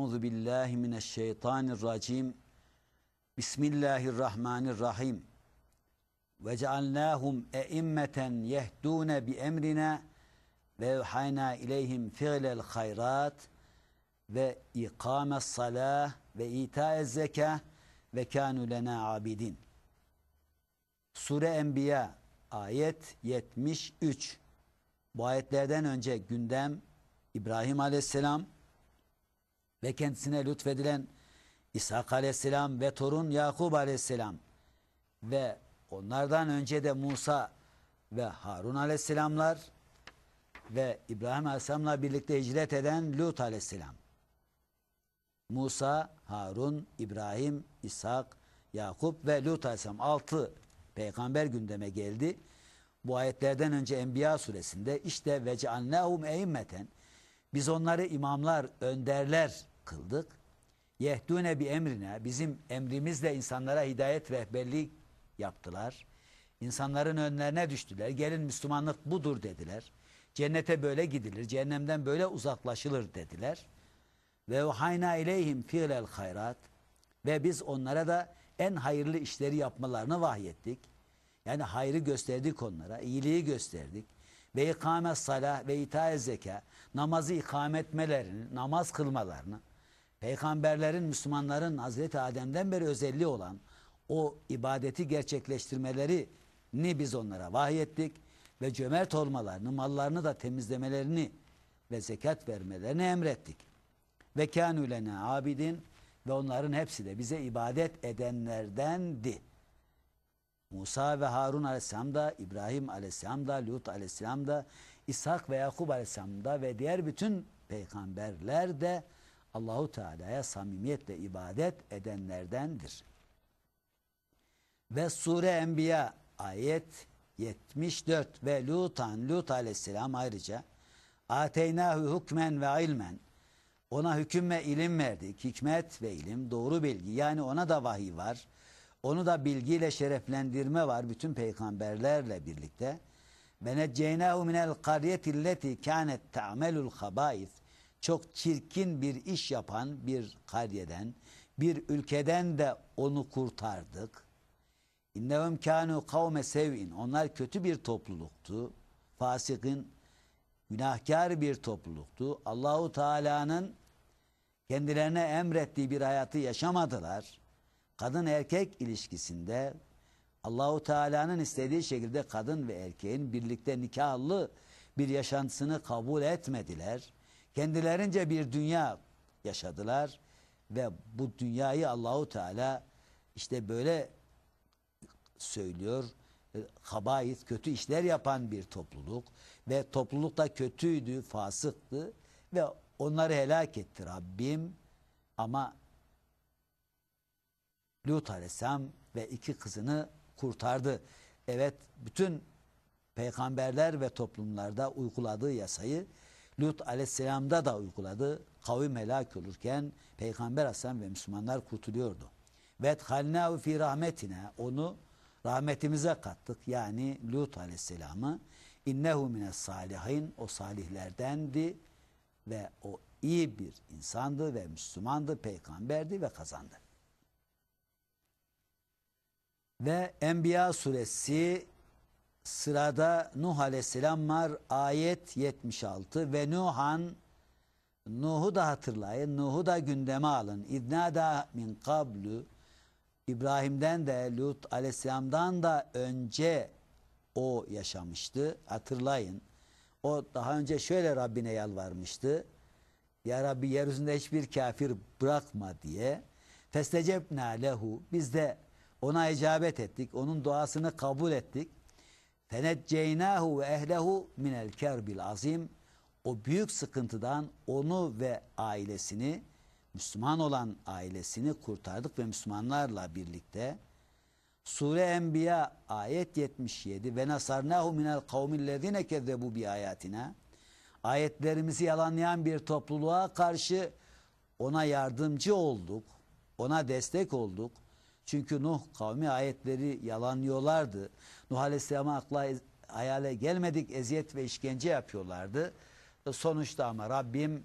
Euzu billahi mineşşeytanirracim. Bismillahirrahmanirrahim. Ve cealnâhum e'immeten yehdûne bi emrina ve evhayna ileyhim fi'lel hayrat ve ikâmes salâh ve itâez zekâh ve kânû lenâ abidin. Sure Enbiya ayet 73. Bu ayetlerden önce gündem İbrahim Aleyhisselam ve kendisine lütfedilen İshak Aleyhisselam ve torun Yakub Aleyhisselam ve onlardan önce de Musa ve Harun Aleyhisselamlar ve İbrahim Aleyhisselam'la birlikte hicret eden Lut Aleyhisselam. Musa, Harun, İbrahim, İshak, Yakup ve Lut Aleyhisselam 6 peygamber gündeme geldi. Bu ayetlerden önce Enbiya suresinde işte ve cealnâhum e'immeten, biz onları imamlar, önderler kıldık. Yehdûne bi emrine, bizim emrimizle insanlara hidayet rehberlik yaptılar. İnsanların önlerine düştüler. Gelin Müslümanlık budur dediler. Cennete böyle gidilir, cehennemden böyle uzaklaşılır dediler. Ve evhayna ileyhim fi'lel hayrat, ve biz onlara da en hayırlı işleri yapmalarını vahyettik. Yani hayrı gösterdik onlara, iyiliği gösterdik. Ve ikâme salah ve itâez zekâ, namazı ikame etmelerini, namaz kılmalarını, peygamberlerin, Müslümanların Hazreti Adem'den beri özelliği olan o ibadeti gerçekleştirmelerini biz onlara vahyettik ve cömert olmalarını, mallarını da temizlemelerini ve zekat vermelerini emrettik. Ve kânû lenâ abidin, ve onların hepsi de bize ibadet edenlerdendi. Musa ve Harun Aleyhisselam da, İbrahim Aleyhisselam da, Lut Aleyhisselam da, İshak ve Yakub Aleyhisselam da ve diğer bütün peygamberler de Allahu Teala'ya samimiyetle ibadet edenlerdendir. Ve Sure Enbiya ayet 74 ve Lut Aleyhisselam ayrıca Ateynahu hukmen ve ilmen, ona hüküm ve ilim verdik. Hikmet ve ilim, doğru bilgi, yani ona da vahiy var. Onu da bilgiyle şereflendirme var bütün peygamberlerle birlikte. Ve necceynahu minel qaryetilleti kânet ta'melul habâith, çok çirkin bir iş yapan bir karyeden, bir ülkeden de onu kurtardık. İnnehum kânû kavme sev'in, onlar kötü bir topluluktu. Fasıkın, günahkar bir topluluktu. Allahu Teala'nın kendilerine emrettiği bir hayatı yaşamadılar. Kadın erkek ilişkisinde Allahu Teala'nın istediği şekilde kadın ve erkeğin birlikte nikahlı bir yaşantısını kabul etmediler. Kendilerince bir dünya yaşadılar ve bu dünyayı Allahu Teala işte böyle söylüyor. Habais, kötü işler yapan bir topluluk ve topluluk da kötüydü, fasıktı ve onları helak etti Rabbim. Ama Lut Aleyhisselam ve 2 kızını kurtardı. Evet, bütün peygamberler ve toplumlarda uyguladığı yasayı Lut Aleyhisselam'da da uyguladı. Kavim helak olurken Peygamber Aleyhisselam ve Müslümanlar kurtuluyordu. Ve ethalnâhu fî rahmetine, onu rahmetimize kattık. Yani Lut Aleyhisselam'ı innehu mines salihin, o salihlerdendi ve o iyi bir insandı ve Müslümandı, peygamberdi ve kazandı. Ve Enbiya suresi sırada Nuh Aleyhisselam var, ayet 76 ve Nuh'u da hatırlayın, Nuh'u da gündeme alın. İznâdâ min kablu, İbrahim'den de Lut Aleyhisselam'dan da önce o yaşamıştı. Hatırlayın. O daha önce şöyle Rabbine yalvarmıştı. Ya Rabbi, yeryüzünde hiçbir kafir bırakma diye. Festecebnâ lehu, biz de ona icabet ettik. Onun duasını kabul ettik. Fenecceynâhu ve ehlehu minel kerbil azim. O büyük sıkıntıdan onu ve ailesini, Müslüman olan ailesini kurtardık ve Müslümanlarla birlikte. Sure Enbiya ayet 77 ve nasarnahu minel kavmillezine kezzebu bi ayatina, ayetlerimizi yalanlayan bir topluluğa karşı ona yardımcı olduk, ona destek olduk. Çünkü Nuh kavmi ayetleri yalanlıyorlardı. Nuh Aleyhisselam'a akla hayale gelmedik eziyet ve işkence yapıyorlardı. Sonuçta ama Rabbim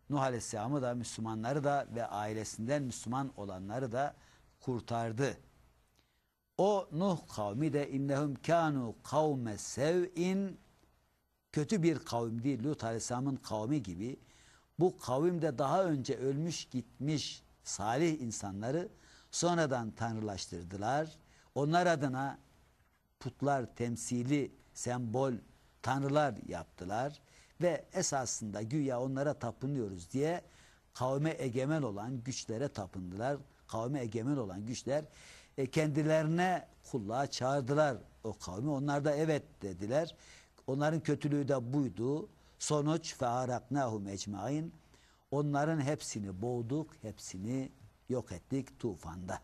Nuh Aleyhisselam'ı da, Müslümanları da ve ailesinden Müslüman olanları da kurtardı. O Nuh kavmi de innehum kanu kavme sev'in, kötü bir kavimdi. Lut Aleyhisselam'ın kavmi gibi. Bu kavim de daha önce ölmüş gitmiş salih insanları sonradan tanrılaştırdılar. Onlar adına putlar, temsili, sembol, tanrılar yaptılar. Ve esasında güya onlara tapınıyoruz diye kavme egemen olan güçlere tapındılar. Kavme egemen olan güçler kendilerine kulluğa çağırdılar o kavmi. Onlar da evet dediler. Onların kötülüğü de buydu. Sonuç fearaknahum ecmain. Onların hepsini boğduk, hepsini yok ettik tufanda.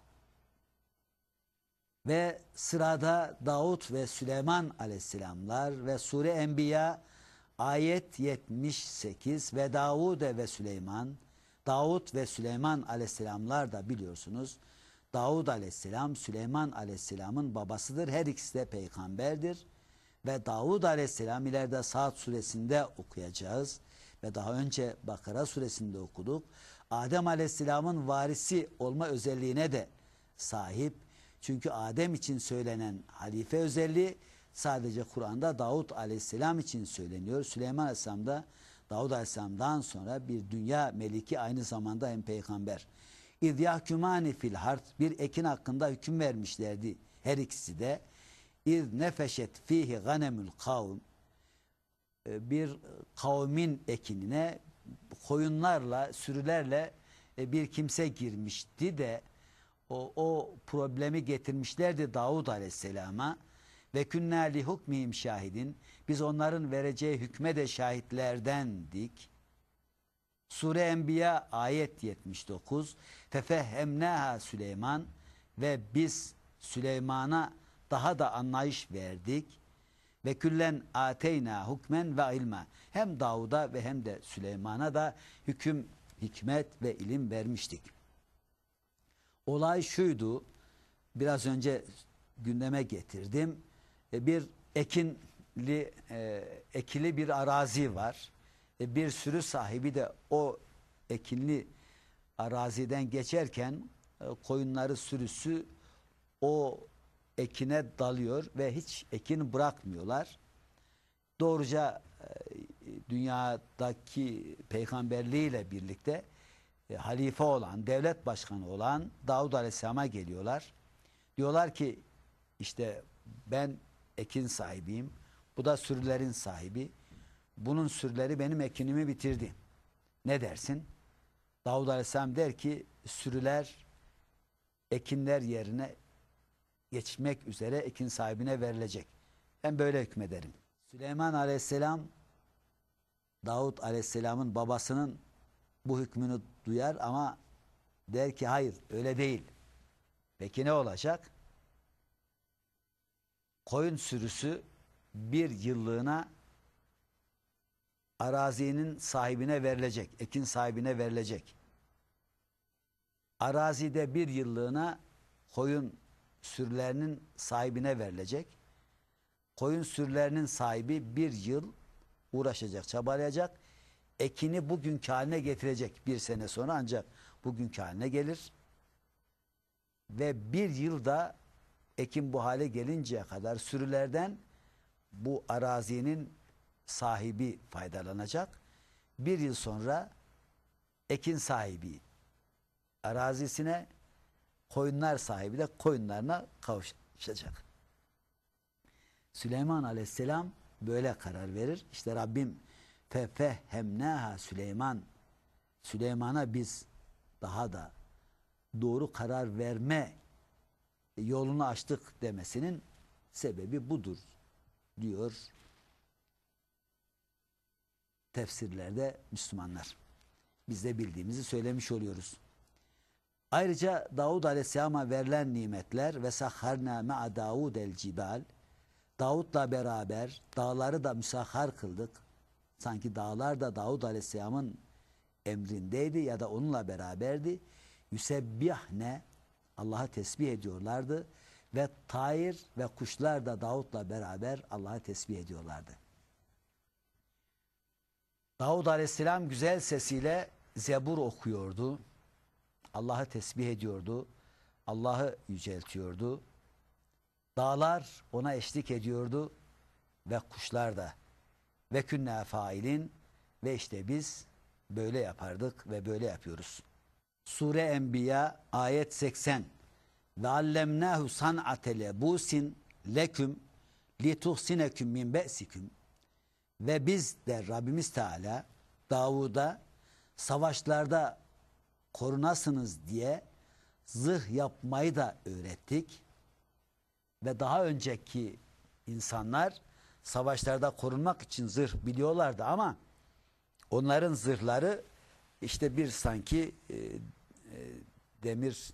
Ve sırada Davut ve Süleyman aleyhisselamlar ve Sure Enbiya ayet 78 ve Davud ve Süleyman. Davut ve Süleyman aleyhisselamlar da biliyorsunuz. Davud aleyhisselam Süleyman aleyhisselamın babasıdır. Her ikisi de peygamberdir. Ve Davud aleyhisselam ileride Saat suresinde okuyacağız. Ve daha önce Bakara suresinde okuduk. Adem aleyhisselamın varisi olma özelliğine de sahip. Çünkü Adem için söylenen halife özelliği sadece Kur'an'da Davud aleyhisselam için söyleniyor. Süleyman aleyhisselam da Davud aleyhisselamdan sonra bir dünya meliki, aynı zamanda hem peygamber. İz yahkumani fil hart, bir ekin hakkında hüküm vermişlerdi her ikisi de. İz nefeşet fihi ganemul kavm, bir kavmin ekinine koyunlarla, sürülerle bir kimse girmişti de o problemi getirmişlerdi Davud aleyhisselama. Ve künnâ li hukmihim şahidin, biz onların vereceği hükme de şahitlerdendik. Sure Enbiya ayet 79. Fefehhemnâhâ Süleyman, ve biz Süleyman'a daha da anlayış verdik. Ve küllen ateyna hukmen ve ilma, hem Davud'a ve hem de Süleyman'a da hüküm, hikmet ve ilim vermiştik. Olay şuydu, biraz önce gündeme getirdim. Bir ekili bir arazi var. Bir sürü sahibi de o ekinli araziden geçerken koyunları, sürüsü o ekine dalıyor ve hiç ekin bırakmıyorlar. Doğruca dünyadaki peygamberliğiyle birlikte halife olan, devlet başkanı olan Davud Aleyhisselam'a geliyorlar. Diyorlar ki işte ben ekin sahibiyim. Bu da sürülerin sahibi. Bunun sürüleri benim ekinimi bitirdi. Ne dersin? Davud Aleyhisselam der ki sürüler ekinler yerine geçmek üzere ekin sahibine verilecek. Ben böyle hükmederim. Süleyman Aleyhisselam Davud Aleyhisselam'ın babasının bu hükmünü duyar ama der ki hayır öyle değil. Peki ne olacak? Koyun sürüsü bir yıllığına arazinin sahibine verilecek, ekin sahibine verilecek. Arazide bir yıllığına koyun sürülerinin sahibine verilecek. Koyun sürülerinin sahibi bir yıl uğraşacak, çabalayacak. Ekini bugünkü haline getirecek. Bir sene sonra ancak bugünkü haline gelir. Ve bir yılda ekin bu hale gelinceye kadar sürülerden bu arazinin sahibi faydalanacak. Bir yıl sonra ekin sahibi arazisine, koyunlar sahibi de koyunlarına kavuşacak. Süleyman Aleyhisselam böyle karar verir. İşte Rabbim fefehhemnâhâ Süleyman, Süleyman'a biz daha da doğru karar verme yolunu açtık demesinin sebebi budur diyor tefsirlerde Müslümanlar. Biz de bildiğimizi söylemiş oluyoruz. Ayrıca Davud Aleyhisselam'a verilen nimetler ve sahharna ma'a Davud el cibal, Davud'la beraber dağları da müsahhar kıldık. Sanki dağlar da Davud Aleyhisselam'ın emrindeydi ya da onunla beraberdi. Yüsebbihne, Allah'a tesbih ediyorlardı ve tair ve kuşlar da Davud'la beraber Allah'a tesbih ediyorlardı. Davud Aleyhisselam güzel sesiyle Zebur okuyordu. Allah'ı tesbih ediyordu. Allah'ı yüceltiyordu. Dağlar ona eşlik ediyordu ve kuşlar da. Ve künnâ failin, ve işte biz böyle yapardık ve böyle yapıyoruz. Sure Enbiya ayet 80. Ve allemnâhu san'ate lebusin leküm lituhsineküm min be'siküm. Ve biz de Rabbimiz Teala Davud'a savaşlarda korunasınız diye zırh yapmayı da öğrettik. Ve daha önceki insanlar savaşlarda korunmak için zırh biliyorlardı ama onların zırhları işte bir sanki demir,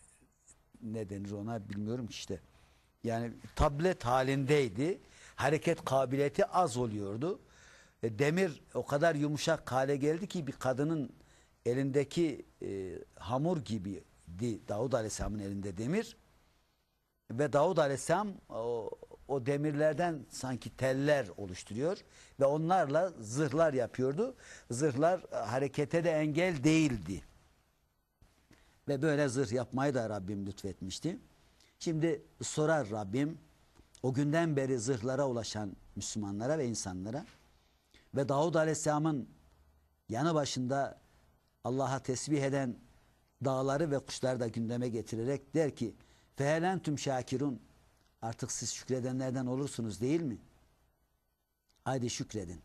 ne denir ona bilmiyorum ki işte. Yani tablet halindeydi. Hareket kabiliyeti az oluyordu. Demir o kadar yumuşak hale geldi ki bir kadının elindeki hamur gibiydi Davud Aleyhisselam'ın elinde demir. Ve Davud Aleyhisselam o demirlerden sanki teller oluşturuyor ve onlarla zırhlar yapıyordu. Zırhlar harekete de engel değildi. Ve böyle zırh yapmayı da Rabbim lütfetmişti. Şimdi sorar Rabbim o günden beri zırhlara ulaşan Müslümanlara ve insanlara ve Davud Aleyhisselam'ın yanı başında Allah'a tesbih eden dağları ve kuşları da gündeme getirerek der ki fehelentüm şakirun, artık siz şükredenlerden olursunuz değil mi? Haydi şükredin.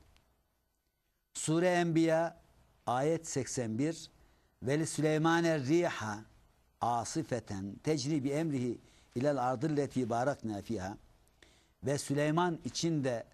Sure Enbiya ayet 81. Ve Süleymane riha asifeten tecri bi emrihi ilel ardilleti barakna fiha. Ve Süleyman için de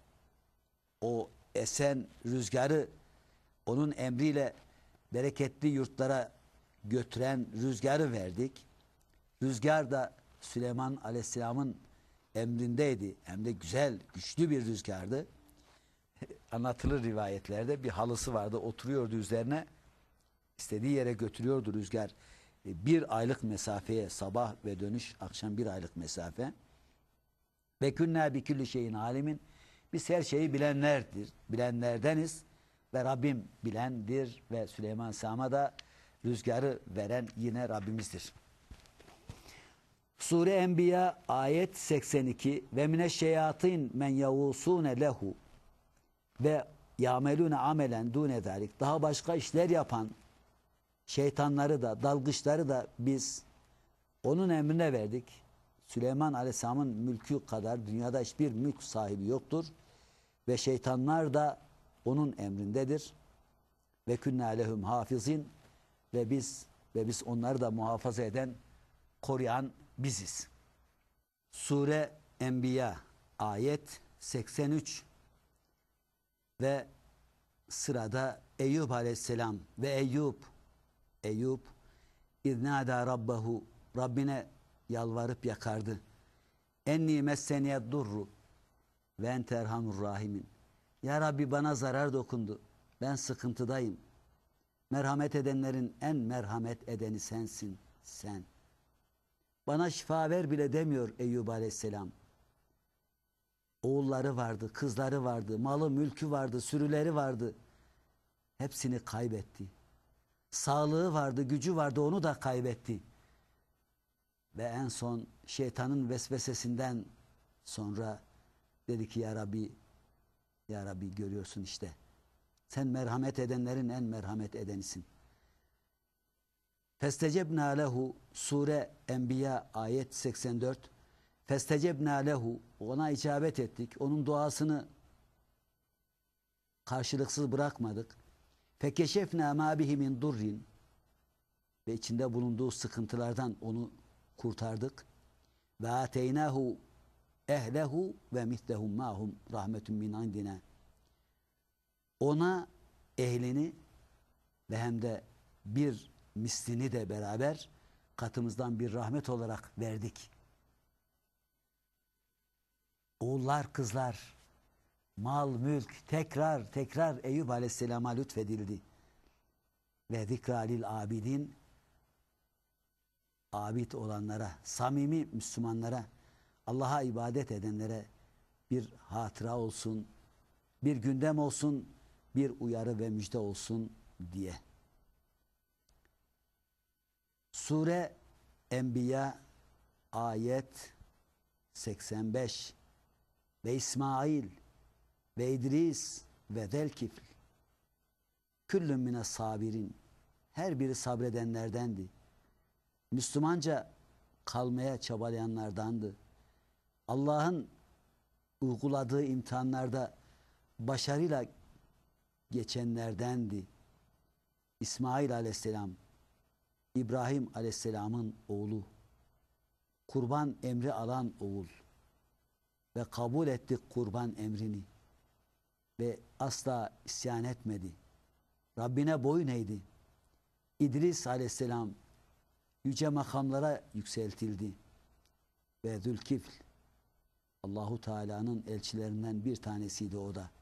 o esen rüzgarı onun emriyle bereketli yurtlara götüren rüzgarı verdik. Rüzgar da Süleyman Aleyhisselam'ın emrindeydi. Hem de güzel, güçlü bir rüzgardı. Anlatılır rivayetlerde bir halısı vardı. Oturuyordu üzerine. İstediği yere götürüyordu rüzgar. Bir aylık mesafeye, sabah ve dönüş, akşam bir aylık mesafe. Ve künnâ bi külli şeyin alimin. Biz her şeyi bilenlerdeniz ve Rabbim bilendir ve Süleyman Aleyhisselam'a da rüzgarı veren yine Rabbimizdir. Sure Enbiya ayet 82. Ve mineşşeyatin men yavusune lehu ve yamelune amelen dune zalik. Daha başka işler yapan şeytanları da, dalgıçları da biz onun emrine verdik. Süleyman Aleyhisselam'ın mülkü kadar dünyada hiçbir mülk sahibi yoktur. Ve şeytanlar da onun emrindedir. Ve künnâ lehum hafizin, ve biz onları da muhafaza eden, koruyan biziz. Sure Enbiya ayet 83. Ve sırada Eyüp Aleyhisselam ve Eyüp iznâdâ rabbahu, Rabbine yalvarıp yakardı. Enni messeniyed durru ve ente erhamur rahimin. Ya Rabbi, bana zarar dokundu. Ben sıkıntıdayım. Merhamet edenlerin en merhamet edeni sensin, sen. Bana şifa ver bile demiyor Eyüp Aleyhisselam. Oğulları vardı, kızları vardı, malı mülkü vardı, sürüleri vardı. Hepsini kaybetti. Sağlığı vardı, gücü vardı, onu da kaybetti. Ve en son şeytanın vesvesesinden sonra dedi ki ya Rabbi görüyorsun işte. Sen merhamet edenlerin en merhamet edenisin. Festecebna lehu, Sure Enbiya ayet 84. Festecebna lehu, ona icabet ettik. Onun duasını karşılıksız bırakmadık. Fekeşefna ma bihi min durrin, ve içinde bulunduğu sıkıntılardan onu kurtardık. Ve ateynahu ehlehu ve mislehum mahum rahmetun min indina. Ona ehlini ve hem de bir mislini de beraber katımızdan bir rahmet olarak verdik. Oğullar, kızlar, mal, mülk tekrar Eyüp Aleyhisselam'a lütfedildi. Ve zikralil abidin, abid olanlara, samimi Müslümanlara, Allah'a ibadet edenlere bir hatıra olsun, bir gündem olsun bir uyarı ve müjde olsun diye. Sure Enbiya ayet 85 ve İsmail ve İdris ve Zelkifl küllün mine sabirin, her biri sabredenlerdendi. Müslümanca kalmaya çabalayanlardandı. Allah'ın uyguladığı imtihanlarda başarıyla geçenlerdendi. İsmail aleyhisselam, İbrahim aleyhisselamın oğlu, kurban emri alan oğul ve kabul etti kurban emrini ve asla isyan etmedi. Rabbine boyun eğdi. İdris aleyhisselam yüce makamlara yükseltildi ve Zülkifl Allahu Teala'nın elçilerinden bir tanesiydi o da.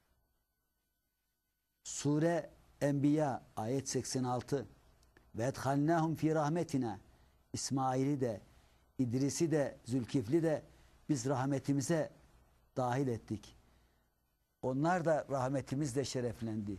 Sure Enbiya ayet 86 ve edhalnâhum fî rahmetina, İsmail'i de İdris'i de Zülkifl'i de biz rahmetimize dahil ettik. Onlar da rahmetimizle şereflendi.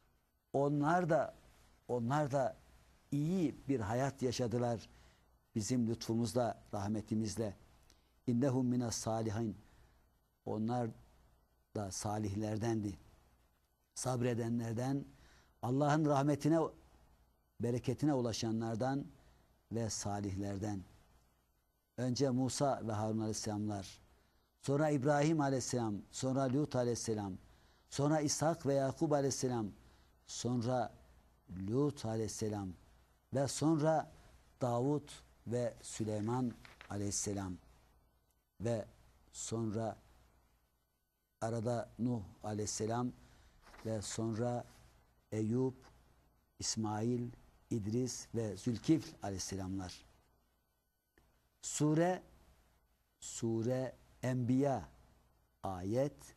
Onlar da iyi bir hayat yaşadılar bizim lütfumuzla, rahmetimizle. İnnehum mines salihin. Onlar da salihlerdendi. Sabredenlerden, Allah'ın rahmetine, bereketine ulaşanlardan ve salihlerden. Önce Musa ve Harun aleyhisselamlar, sonra İbrahim aleyhisselam, sonra Lut aleyhisselam, sonra İshak ve Yakub aleyhisselam, sonra Lut aleyhisselam ve sonra Davud ve Süleyman aleyhisselam ve sonra arada Nuh aleyhisselam ve sonra Eyüp, İsmail, İdris ve Zülkifl aleyhisselamlar. Sure Enbiya ayet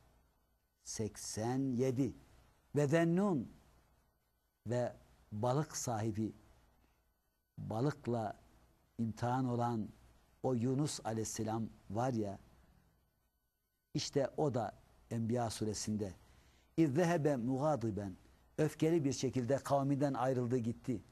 87 ve Zennun ve balık sahibi, balıkla imtihan olan o Yunus aleyhisselam var ya, işte o da Enbiya suresinde İzzehebe mugadiben, öfkeli bir şekilde kavminden ayrıldı gitti.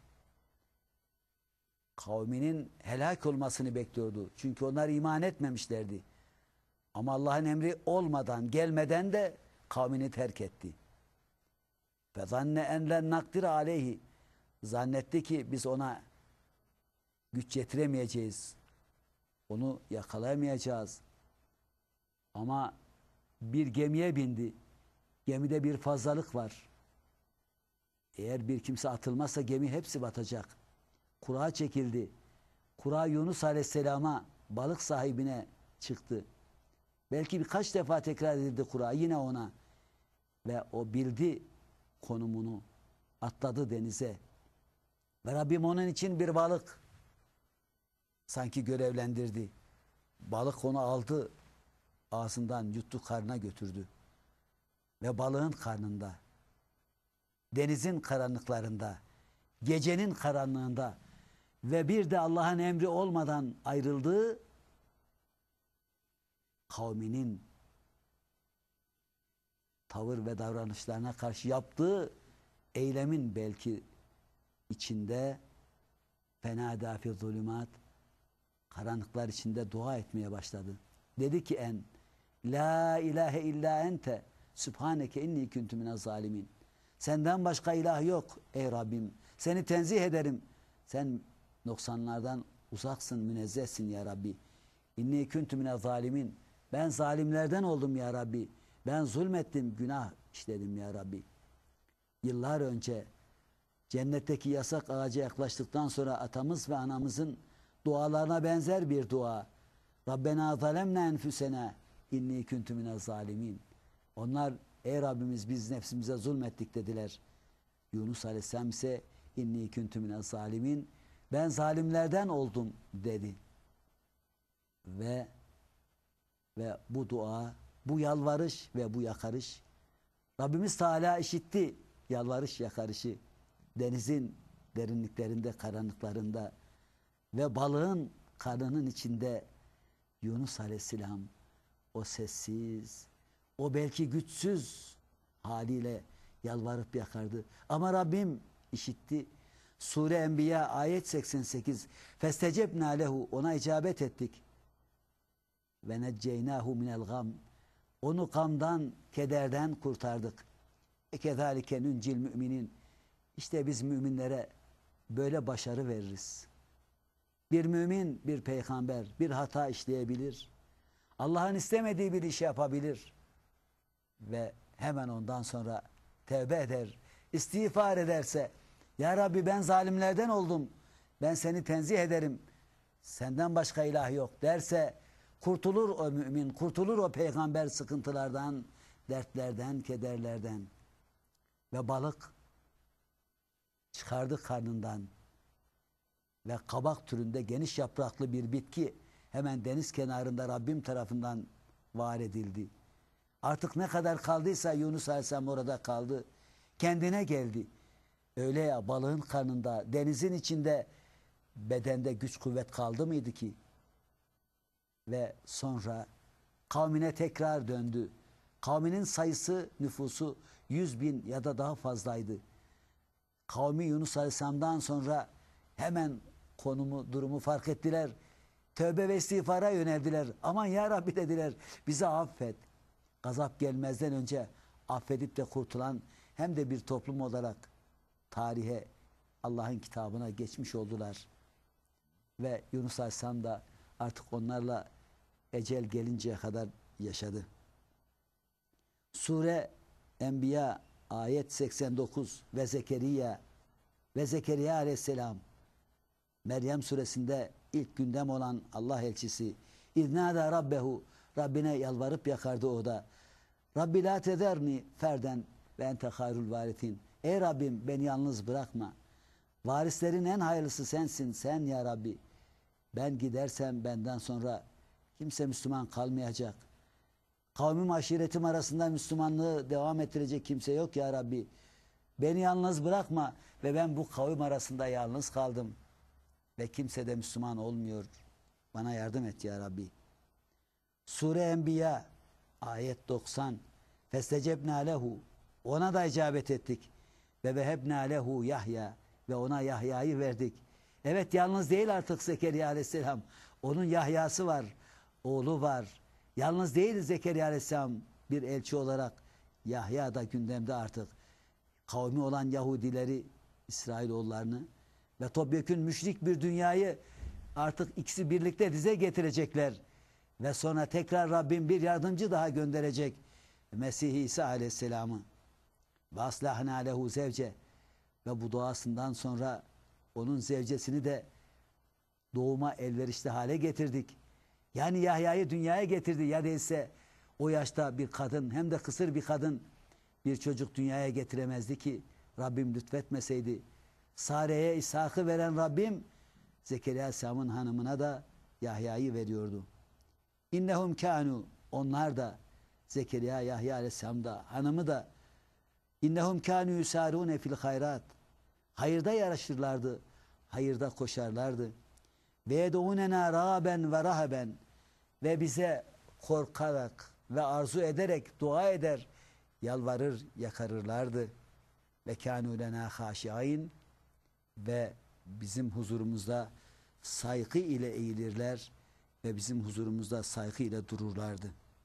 Kavminin helak olmasını bekliyordu. Çünkü onlar iman etmemişlerdi. Ama Allah'ın emri olmadan, gelmeden de kavmini terk etti. فَظَنَّ اَنْ لَنْ نَقْدِرَ عَلَيْهِ, zannetti ki biz ona güç yetiremeyeceğiz. Onu yakalayamayacağız. Ama bir gemiye bindi. Gemide bir fazlalık var. Eğer bir kimse atılmazsa gemi hepsi batacak. Kura çekildi. Kura Yunus Aleyhisselam'a, balık sahibine çıktı. Belki birkaç defa tekrar edildi kura yine ona. Ve o bildi konumunu. Atladı denize. Ve Rabbim onun için bir balık sanki görevlendirdi. Balık onu aldı. Ağzından yuttu, karnına götürdü. Ve balığın karnında, denizin karanlıklarında, gecenin karanlığında ve bir de Allah'ın emri olmadan ayrıldığı kavminin tavır ve davranışlarına karşı yaptığı eylemin belki içinde fenâdâ fî zulümât, karanlıklar içinde dua etmeye başladı. Dedi ki la ilahe illa ente sübhaneke inni kuntu minez zalimin. Senden başka ilah yok ey Rabbim. Seni tenzih ederim. Sen noksanlardan uzaksın, münezzehsin ya Rabbi. İnni kuntu minez zalimin. Ben zalimlerden oldum ya Rabbi. Ben zulmettim, günah işledim ya Rabbi. Yıllar önce cennetteki yasak ağaca yaklaştıktan sonra atamız ve anamızın dualarına benzer bir dua. Rabbena zalemna enfüsena inni kuntu minez zalimin. Onlar ey Rabbimiz biz nefsimize zulmettik dediler. Yunus Aleyhisselam ise inni kuntu minez zalimin, ben zalimlerden oldum dedi. Ve bu dua, bu yalvarış ve bu yakarış Rabbimiz Teala işitti, yalvarış yakarışı denizin derinliklerinde, karanlıklarında ve balığın karnının içinde Yunus Aleyhisselam o sessiz, o belki güçsüz haliyle yalvarıp yakardı. Ama Rabbim işitti. Sure Enbiya ayet 88. Festecebna lehu, ona icabet ettik. Ve necceynahu minel gam, onu gamdan, kederden kurtardık. Kezalike nuncil müminin, işte biz müminlere böyle başarı veririz. Bir mümin, bir peygamber bir hata işleyebilir. Allah'ın istemediği bir iş yapabilir. Ve hemen ondan sonra tevbe eder, istiğfar ederse, ya Rabbi ben zalimlerden oldum, ben seni tenzih ederim, senden başka ilah yok derse, kurtulur o mümin, kurtulur o peygamber sıkıntılardan, dertlerden, kederlerden. Ve balık çıkardı karnından ve kabak türünde geniş yapraklı bir bitki hemen deniz kenarında Rabbim tarafından var edildi. Artık ne kadar kaldıysa Yunus Aleyhisselam orada kaldı. Kendine geldi. Öyle ya, balığın karnında, denizin içinde bedende güç kuvvet kaldı mıydı ki? Ve sonra kavmine tekrar döndü. Kavminin sayısı, nüfusu 100.000 ya da daha fazlaydı. Kavmi Yunus Aleyhisselam'dan sonra hemen konumu, durumu fark ettiler. Tövbe ve istiğfara yöneldiler. Aman ya Rabbi dediler, bizi affet. Gazap gelmezden önce affedip de kurtulan hem de bir toplum olarak tarihe, Allah'ın kitabına geçmiş oldular. Ve Yunus Aleyhisselam da artık onlarla ecel gelinceye kadar yaşadı. Sure Enbiya ayet 89 ve Zekeriya Aleyhisselam, Meryem suresinde ilk gündem olan Allah elçisi, İznâdâ Rabbehu, Rabbine yalvarıp yakardı o da. Rabbi la tezerni ferden ve ente hayrul varithin. Ey Rabbim beni yalnız bırakma. Varislerin en hayırlısı sensin, sen ya Rabbi. Ben gidersem benden sonra kimse Müslüman kalmayacak. Kavmim, aşiretim arasında Müslümanlığı devam ettirecek kimse yok ya Rabbi. Beni yalnız bırakma ve ben bu kavim arasında yalnız kaldım. Ve kimse de Müslüman olmuyor. Bana yardım et ya Rabbi. Sure Enbiya ayet 90. Festecebna lehu, ona da icabet ettik. Ve vehebna lehu Yahya, ve ona Yahya'yı verdik. Evet, yalnız değil artık Zekeriya Aleyhisselam. Onun Yahya'sı var, oğlu var. Yalnız değil Zekeriya Aleyhisselam bir elçi olarak. Yahya da gündemde artık. Kavmi olan Yahudileri, İsrailoğullarını ve topyekün müşrik bir dünyayı artık ikisi birlikte dize getirecekler. Ve sonra tekrar Rabbim bir yardımcı daha gönderecek. Mesih İsa Aleyhisselam'ı. Ve aslahna lehu zevce, ve bu duasından sonra onun zevcesini de doğuma elverişli hale getirdik. Yani Yahya'yı dünyaya getirdi. Ya değilse o yaşta bir kadın, hem de kısır bir kadın, bir çocuk dünyaya getiremezdi ki Rabbim lütfetmeseydi. Sare'ye İshak'ı veren Rabbim Zekeriya Aleyhisselam'ın hanımına da Yahya'yı veriyordu. İnnehum kânû, onlar da, Zekeriya, Yahya Aleyhisselam da, hanımı da, İnnehum kânû yusârûne fil hayrat, hayırda yarışırlardı, hayırda koşarlardı. Ve yedûnena râben ve rahaben, ve bize korkarak ve arzu ederek dua eder, yalvarır, yakarırlardı. Ve kânû lenâ hâşi'in, ve bizim huzurumuzda saygı ile eğilirler ve bizim huzurumuzda saygı ile dururlardı.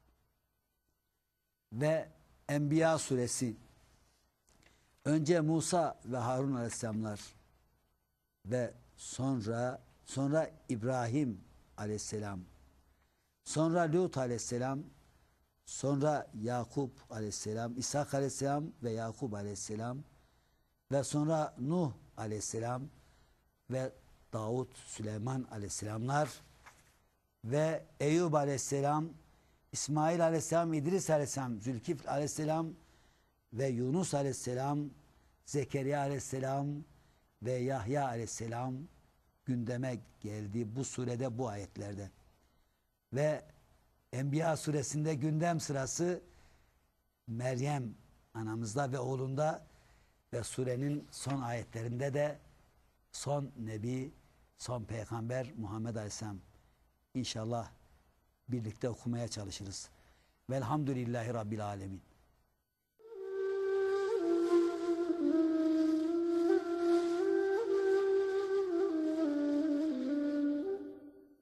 Ve Enbiya suresi, önce Musa ve Harun aleyhisselamlar ve sonra İbrahim aleyhisselam, sonra Lut aleyhisselam, sonra Yakup aleyhisselam, İshak aleyhisselam ve Yakup aleyhisselam, ve sonra Nuh aleyhisselam ve Davud, Süleyman aleyhisselamlar ve Eyüp aleyhisselam, İsmail aleyhisselam, İdris aleyhisselam, Zülkifl aleyhisselam ve Yunus aleyhisselam, Zekeriya aleyhisselam ve Yahya aleyhisselam gündeme geldi bu surede, bu ayetlerde. Ve Enbiya suresinde gündem sırası Meryem anamızda ve oğlunda, ve surenin son ayetlerinde de son nebi, son peygamber Muhammed Aleyhisselam. İnşallah birlikte okumaya çalışırız. Velhamdülillahi Rabbil Alemin.